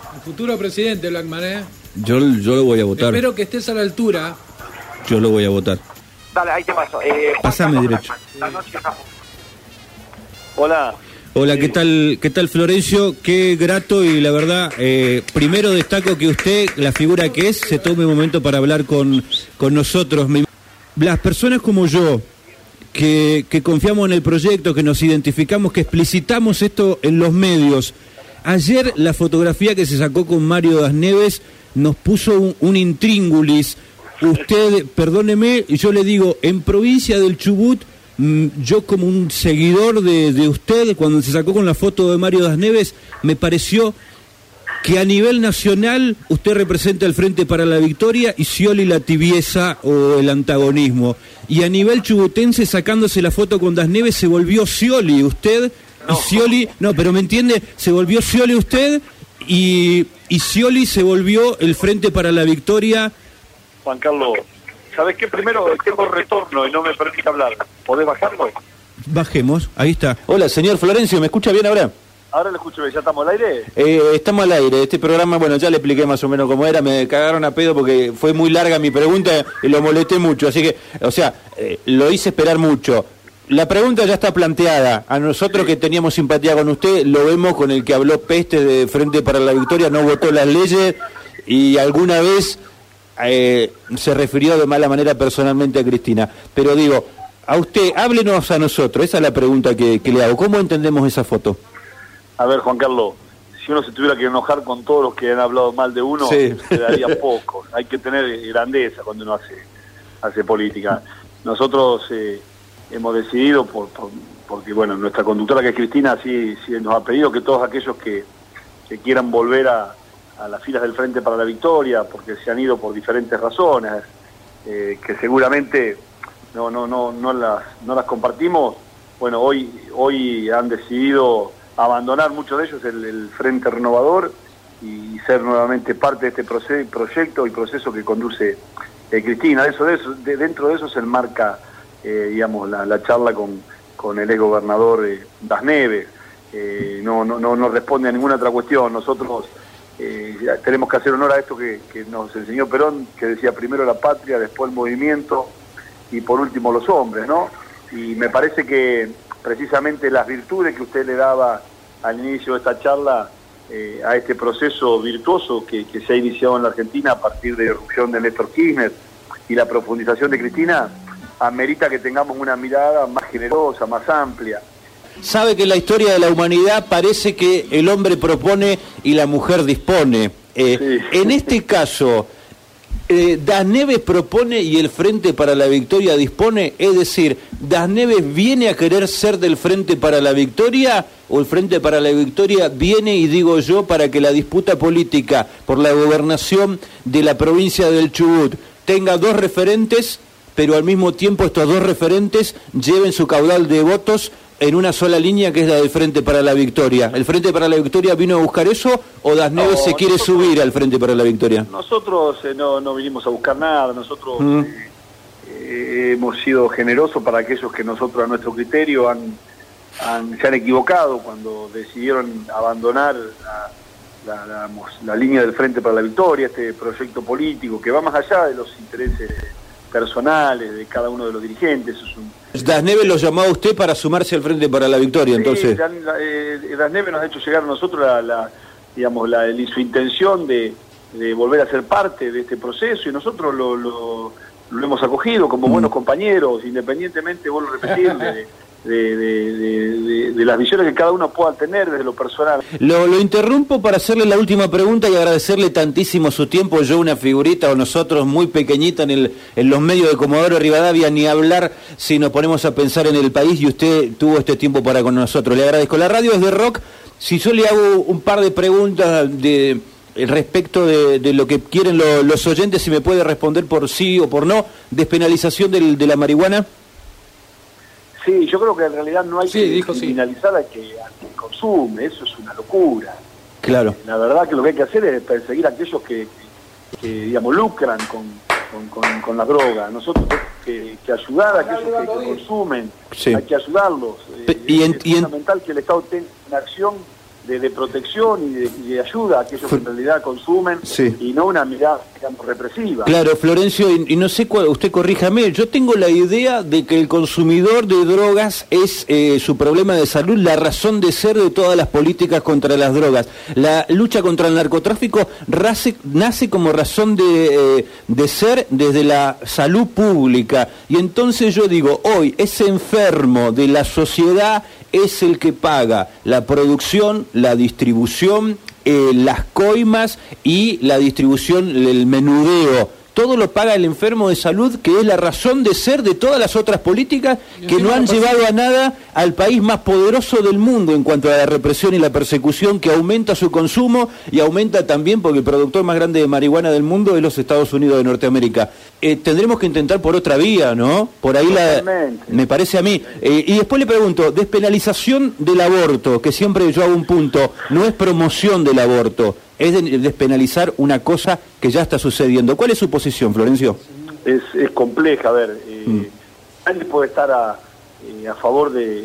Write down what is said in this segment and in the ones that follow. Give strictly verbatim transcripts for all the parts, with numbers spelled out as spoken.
El futuro presidente, Blackman, ¿eh? Yo, yo lo voy a votar. Espero que estés a la altura. Yo lo voy a votar. Dale, ahí te paso. Eh, Pásame derecho. Hola. Hola, ¿qué tal, qué tal Florencio? Qué grato y la verdad, eh, primero destaco que usted, la figura que es, se tome un momento para hablar con, con nosotros. Las personas como yo, que, que confiamos en el proyecto, que nos identificamos, que explicitamos esto en los medios. Ayer la fotografía que se sacó con Mario Das Neves nos puso un, un intríngulis. Usted, perdóneme, yo le digo, en provincia del Chubut, yo como un seguidor de, de usted, cuando se sacó con la foto de Mario Das Neves, me pareció que a nivel nacional usted representa el Frente para la Victoria y Scioli la tibieza o el antagonismo. Y a nivel chubutense, sacándose la foto con Das Neves, se volvió Scioli usted, y Scioli, no, pero me entiende, se volvió Scioli usted y, y Scioli se volvió el Frente para la Victoria. Juan Carlos, ¿sabés qué? Primero tengo retorno y no me permite hablar. ¿Podés bajarlo? Bajemos, ahí está. Hola, señor Florencio, ¿me escucha bien ahora? Ahora lo escucho, ¿ya estamos al aire? Eh, estamos al aire. Este programa, bueno, ya le expliqué más o menos cómo era. Me cagaron a pedo porque fue muy larga mi pregunta y lo molesté mucho. Así que, o sea, eh, lo hice esperar mucho. La pregunta ya está planteada. A nosotros que teníamos simpatía con usted, lo vemos con el que habló peste de Frente para la Victoria, no votó las leyes y alguna vez eh, se refirió de mala manera personalmente a Cristina. Pero digo, a usted, háblenos a nosotros. Esa es la pregunta que, que le hago. ¿Cómo entendemos esa foto? A ver, Juan Carlos, si uno se tuviera que enojar con todos los que han hablado mal de uno, sí, quedaría poco. Hay que tener grandeza cuando uno hace hace política. Nosotros eh, hemos decidido, por, por porque bueno, nuestra conductora que es Cristina, sí, sí nos ha pedido que todos aquellos que, que quieran volver a, a las filas del Frente para la Victoria, porque se han ido por diferentes razones, eh, que seguramente no no no no las no las compartimos. Bueno, hoy hoy han decidido abandonar muchos de ellos el, el Frente Renovador y ser nuevamente parte de este proce proyecto y proceso que conduce eh, Cristina. Eso, de eso, de, dentro de eso se enmarca, eh, digamos, la, la charla con, con el exgobernador eh, Das Neves. Eh, no, no, no, no responde a ninguna otra cuestión. Nosotros eh, tenemos que hacer honor a esto que, que nos enseñó Perón, que decía primero la patria, después el movimiento y por último los hombres, ¿no? Y me parece que precisamente las virtudes que usted le daba al inicio de esta charla eh, a este proceso virtuoso que, que se ha iniciado en la Argentina a partir de la irrupción de Néstor Kirchner y la profundización de Cristina, amerita que tengamos una mirada más generosa, más amplia. Sabe que en la historia de la humanidad parece que el hombre propone y la mujer dispone. Eh, sí. En este caso, Eh, Das Neves propone y el Frente para la Victoria dispone, es decir, ¿Das Neves viene a querer ser del Frente para la Victoria o el Frente para la Victoria viene, y digo yo, para que la disputa política por la gobernación de la provincia del Chubut tenga dos referentes, pero al mismo tiempo estos dos referentes lleven su caudal de votos en una sola línea, que es la del Frente para la Victoria? ¿El Frente para la Victoria vino a buscar eso o Das Neves no, se quiere nosotros, subir al Frente para la Victoria? Nosotros eh, no, no vinimos a buscar nada, nosotros mm. eh, eh, hemos sido generosos para aquellos que nosotros a nuestro criterio han, han, se han equivocado cuando decidieron abandonar la, la, la, la línea del Frente para la Victoria, este proyecto político que va más allá de los intereses personales de cada uno de los dirigentes. Es un Das Neves lo llamó a usted para sumarse al Frente para la Victoria, sí, entonces. La, la, eh, Das Neves nos ha hecho llegar a nosotros la, la digamos, la, su intención de, de volver a ser parte de este proceso y nosotros lo, lo, lo hemos acogido como mm. buenos compañeros, independientemente, vuelvo a repetir, de, de, de, de, de las visiones que cada uno pueda tener desde lo personal. Lo, lo interrumpo para hacerle la última pregunta y agradecerle tantísimo su tiempo. Yo, una figurita, o nosotros muy pequeñita en, el, en los medios de Comodoro Rivadavia, ni hablar si nos ponemos a pensar en el país, y usted tuvo este tiempo para con nosotros. Le agradezco. La radio es de Rock. Si yo le hago un par de preguntas de respecto de, de lo que quieren lo, los oyentes, si me puede responder por sí o por no, despenalización del, de la marihuana. Sí, yo creo que en realidad no hay sí, que dijo, criminalizar sí. a que, a que consume, eso es una locura. Claro. La verdad que lo que hay que hacer es perseguir a aquellos que, que, que digamos, lucran con, con, con, con la droga. Nosotros tenemos que, que ayudar a aquellos que, que consumen, sí. Hay que ayudarlos. Pe y en, es y en... fundamental que el Estado tenga una acción de, de protección y de, y de ayuda a aquellos que en realidad consumen, sí. y no una mirada, digamos, represiva. Claro, Florencio, y, y no sé cuál, usted corríjame, yo tengo la idea de que el consumidor de drogas es eh, su problema de salud, la razón de ser de todas las políticas contra las drogas. La lucha contra el narcotráfico race, nace como razón de, eh, de ser desde la salud pública, y entonces yo digo, hoy ese enfermo de la sociedad es el que paga la producción, la distribución, eh, las coimas y la distribución, el menudeo. Todo lo paga el enfermo de salud, que es la razón de ser de todas las otras políticas que no han llevado a nada al país más poderoso del mundo en cuanto a la represión y la persecución, que aumenta su consumo y aumenta también porque el productor más grande de marihuana del mundo es los Estados Unidos de Norteamérica. Eh, tendremos que intentar por otra vía, ¿no? Por ahí la, me parece a mí. Eh, y después le pregunto, despenalización del aborto, que siempre yo hago un punto, no es promoción del aborto, es de despenalizar una cosa que ya está sucediendo. ¿Cuál es su posición, Florencio? Es, es compleja, a ver, eh, mm. nadie puede estar a, eh, a favor de,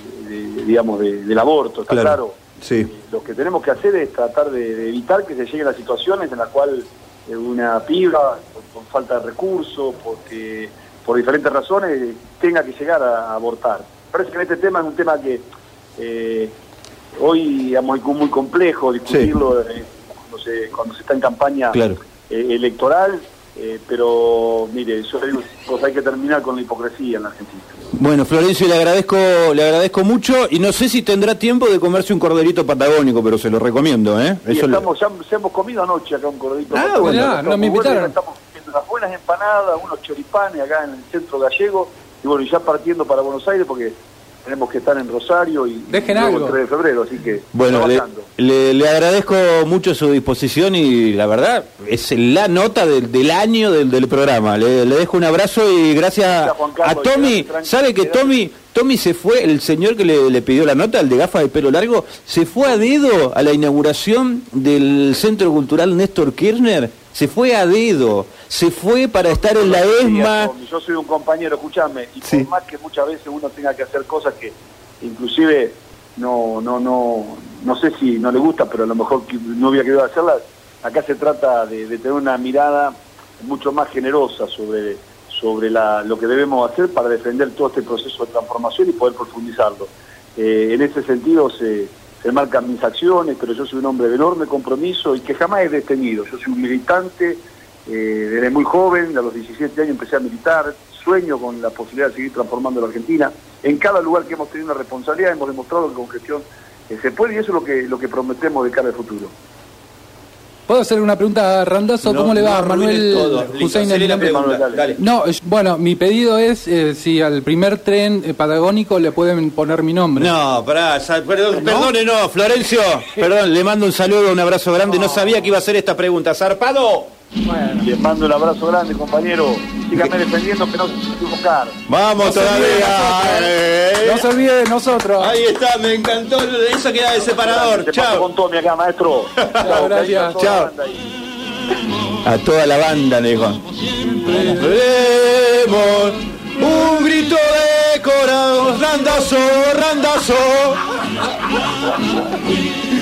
de digamos, de, del aborto, está claro. claro. Sí. Eh, lo que tenemos que hacer es tratar de, de evitar que se lleguen a situaciones en las cuales eh, una piba, por, por falta de recursos, porque por diferentes razones, tenga que llegar a, a abortar. Parece que en este tema es un tema que eh, hoy digamos, es muy complejo discutirlo. Sí. Eh, Se, cuando se está en campaña claro. eh, electoral, eh, pero mire, yo digo, pues hay que terminar con la hipocresía en la Argentina. Bueno, Florencio, le agradezco le agradezco mucho y no sé si tendrá tiempo de comerse un corderito patagónico, pero se lo recomiendo, ¿eh? Sí, Eso estamos, le... ya, ya hemos comido anoche acá un corderito ah, patagónico. Bueno, no me invitaron. Bueno, estamos haciendo unas buenas empanadas, unos choripanes acá en el centro gallego, y bueno, y ya partiendo para Buenos Aires porque tenemos que estar en Rosario y Dejen luego algo. el tres de febrero, así que bueno, le, le, le agradezco mucho su disposición y la verdad es la nota del, del año del, del programa. Le, le dejo un abrazo y gracias a, a Tommy. ¿Sabe que Tommy Tommy se fue, el señor que le, le pidió la nota, el de gafas de pelo largo, se fue a dedo a la inauguración del Centro Cultural Néstor Kirchner? Se fue a dedo, se fue para estar en la ESMA. Yo soy un compañero, escúchame, y sí. por más que muchas veces uno tenga que hacer cosas que inclusive no no no no sé si no le gusta, pero a lo mejor no hubiera querido hacerlas, acá se trata de, de tener una mirada mucho más generosa sobre, sobre la, lo que debemos hacer para defender todo este proceso de transformación y poder profundizarlo. Eh, en ese sentido se... se marcan mis acciones, pero yo soy un hombre de enorme compromiso y que jamás he detenido. Yo soy un militante, eh, desde muy joven, a los diecisiete años empecé a militar, sueño con la posibilidad de seguir transformando la Argentina. En cada lugar que hemos tenido una responsabilidad hemos demostrado que con gestión eh, se puede, y eso es lo que, lo que prometemos de cara al futuro. ¿Puedo hacer una pregunta a Randazo? No, ¿Cómo le va, no Manuel Hussein? No, bueno, mi pedido es eh, si al primer tren eh, patagónico le pueden poner mi nombre. No, pará, perdón, ¿no? Perdone, no, Florencio, perdón, le mando un saludo, un abrazo grande, no, no sabía que iba a hacer esta pregunta. ¡Zarpado! Bueno. Les mando un abrazo grande, compañero. Síganme defendiendo, que no se equivocar. Vamos no todavía. Eh. No se olvide de nosotros. Ahí está, me encantó. Eso queda de separador. Te Chao. con Tommy acá, maestro. Chao, gracias. Chao. A toda la banda, le dijo. Demos un grito de corazón. Randazo, Randazo.